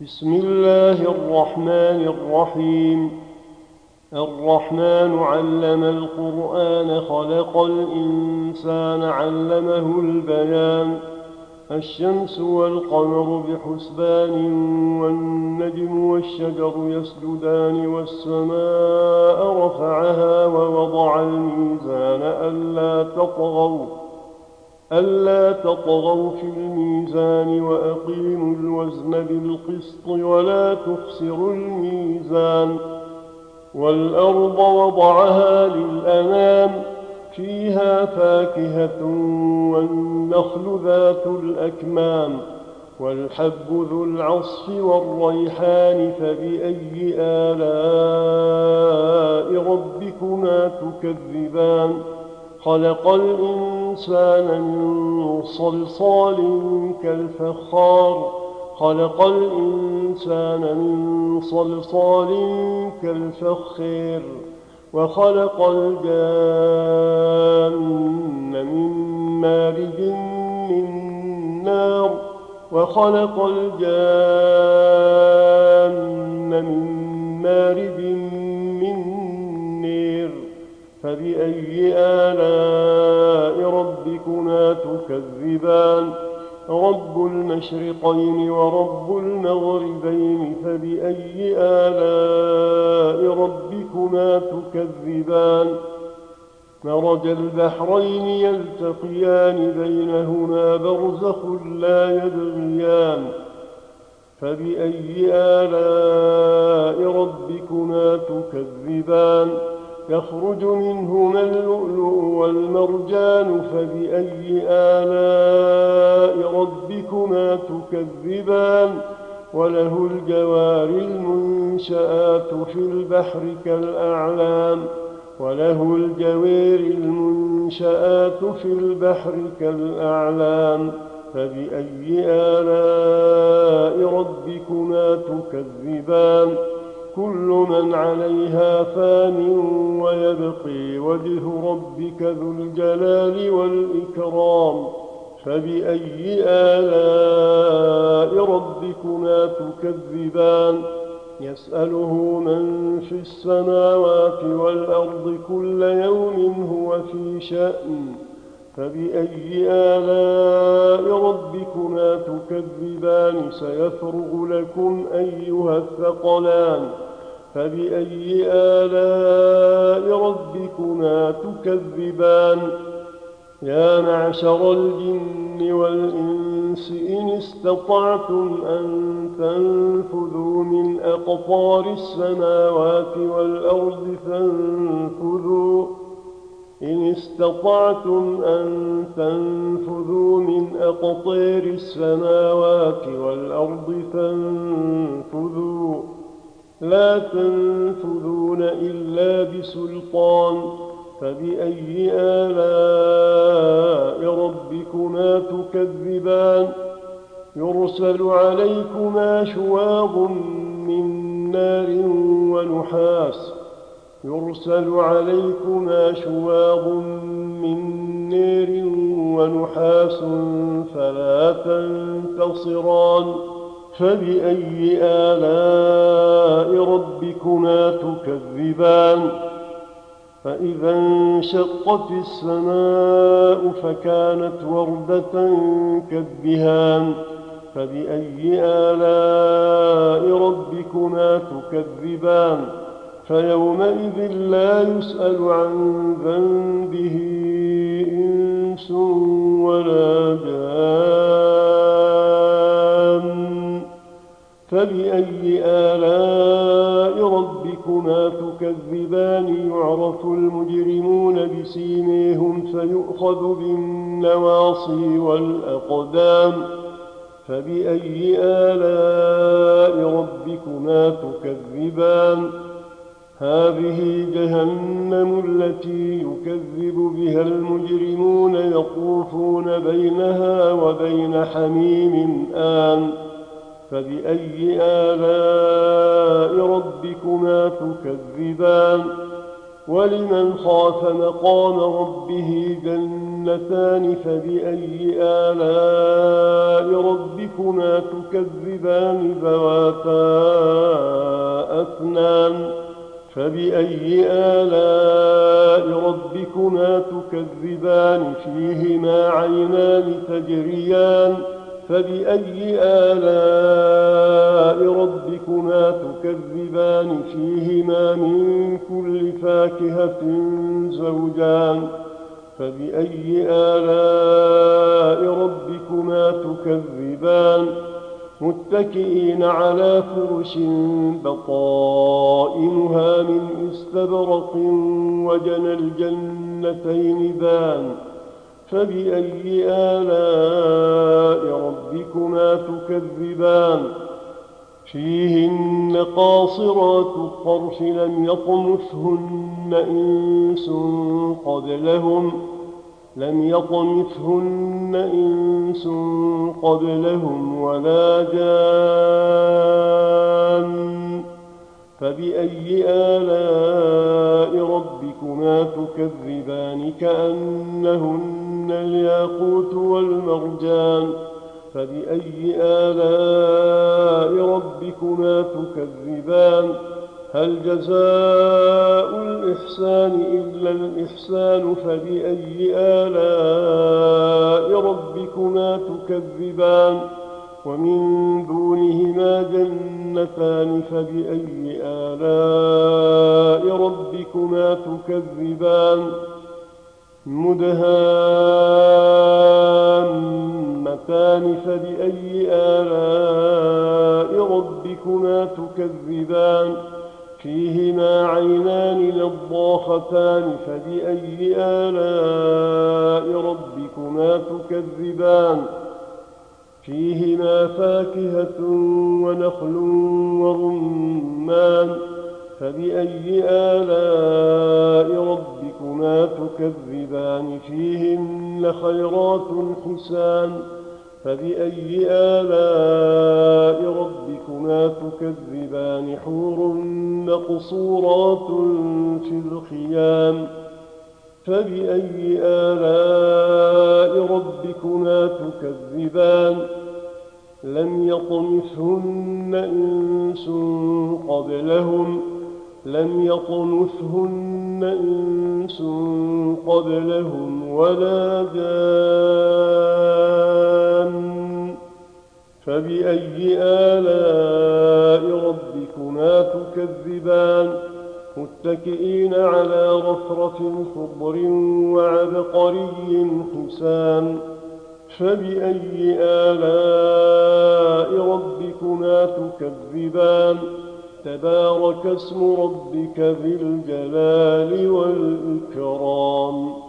بسم الله الرحمن الرحيم. الرحمن علم القرآن خلق الإنسان علمه البيان. الشمس والقمر بحسبان والنجم والشجر يسجدان والسماء رفعها ووضع الميزان ألا تطغوا في الميزان وأقيموا الوزن بالقسط ولا تخسروا الميزان. والأرض وضعها للأنام فيها فاكهة والنخل ذات الأكمام والحب ذو العصف والريحان فبأي آلاء ربكما تكذبان. خلق الإنسان من صلصال كالفخار وخلق الجان من مارج من نار فبأي آلاء ربكما تكذبان. رب المشرقين ورب المغربين فبأي آلاء ربكما تكذبان. مرج البحرين يلتقيان بينهما برزخ لا يبغيان فبأي آلاء ربكما تكذبان. يخرج منهما اللؤلؤ والمرجان فبأي آلاء ربكما تكذبان. وله الجوار المنشآت في البحر كالأعلام فبأي آلاء ربكما تكذبان. كل من عليها فان ويبقي وجه ربك ذو الجلال والإكرام فبأي آلاء ربكما تكذبان. يسأله من في السماوات والأرض كل يوم هو في شأن فبأي آلاء ربكما تكذبان. سيفرغ لكم أيها الثقلان فبأي آلاء ربكما تكذبان. يا معشر الجن والإنس إن استطعتم أن تنفذوا من أقطار السماوات والأرض فانفذوا لا تنفذون إلا بسلطان فبأي آلاء ربكما تكذبان. يرسل عليكما شواظ من نار ونحاس فلا تنتصران فبأي آلاء ربكما تكذبان. فإذا انشقت السماء فكانت وردة كالدهان فبأي آلاء ربكما تكذبان. فيومئذ لا يسأل عن ذنبه إنس ولا جان فبأي آلاء ربكما تكذبان. يعرف المجرمون بسيميهم فيؤخذ بالنواصي والأقدام فبأي آلاء ربكما تكذبان. هذه جهنم التي يكذب بها المجرمون يطوفون بينها وبين حميم آن فبأي آلاء ربكما تكذبان. ولمن خاف مقام ربه جنتان جنتان فبأي آلاء ربكما تكذبان ذواتا أفنان فبأي آلاء ربكما تكذبان فيهما عينان تجريان فبأي آلاء ربكما تكذبان فيهما من كل فاكهة زوجان فبأي آلاء ربكما تكذبان متكئين على فرش بطائنها من استبرق وجنى الجنتين دان فبأي آلاء ربكما تكذبان فيهن قاصرات الطرف لم يطمثهن إنس قبلهم ولا جان فبأي آلاء ربكما تكذبان كأنهن الياقوت والمرجان فبأي آلاء ربكما تكذبان هل جزاء الإحسان إلا الإحسان فبأي آلاء ربكما تكذبان ومن دونهما جنتان فبأي آلاء ربكما تكذبان مدهامتان فبأي آلاء ربكما تكذبان فيهما عينان نضاختان فبأي آلاء ربكما تكذبان فيهما فاكهة ونخل ورمان فبأي آلاء ربكما تكذبان فيهن خيرات حسان فبأي آلاء ربكما تكذبان حور مقصورات في الخيام فبأي آلاء ربكما تكذبان لم يطمثهن إنس قبلهم ولا جان فبأي آلاء ربكما تكذبان متكئين على رفرف خضر وعبقري حسان فبأي آلاء ربكما تكذبان تبارك اسم ربك ذي الجلال والإكرام